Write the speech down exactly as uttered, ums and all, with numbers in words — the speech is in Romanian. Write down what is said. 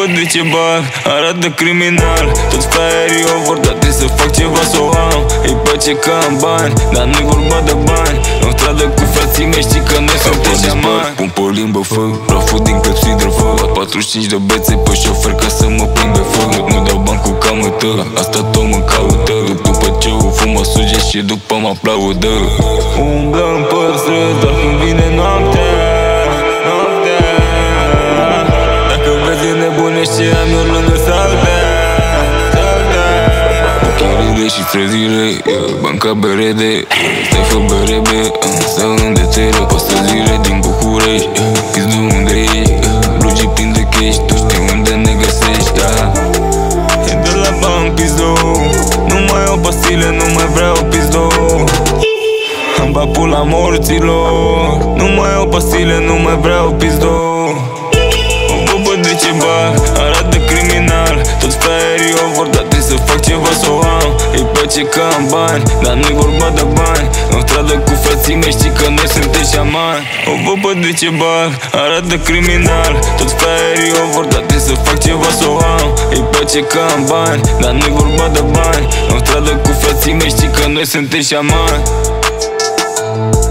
văd de ce bar, arată criminal. Toți fraierii o vor, dar trebuie să fac ceva să o am. Îi place că am bani, dar nu-i vorba de bani. În stradă cu frații mei știi că noi suntem șamani. Pun pe limbă fă, praful din clepsidră fă. La patruzeci și cinci de bețe pe șofer ca să mă prind pe fă. Nu dau bani cu camătă, asta tot mă caută. După ce o fum mă suge și după mă aplaudă. Umblăm pe străzi doar când vine noaptea, noaptea. Dacă vezi nebunești ce am eu lângă saltea, saltea. Chirile și străzile, banca berede. Stai fă berebe, să îndeteră. Pe străzile din București, pizdu unde ești, blugii plin de cash, tu știi unde ne găsești. E de la bani pizdu, nu mai au pastile, nu mai vreau pizdu. Am bat pula morților, nu mai au pastile, nu mai vreau pizdu. O bubă de ce bar, arată criminal. Toți fraierii o vor, dar trebuie să fac ceva să o am. Îi place că am bani, dar nu-i vorba de bani. În stradă cu frații mei știi că noi suntem șamani. O bubă de ce bar, arată criminal. Toți fraierii o vor, dar trebuie să fac ceva să o am. Îi place că am bani, dar nu-i vorba de bani. În stradă cu frații mei știi că noi suntem șamani.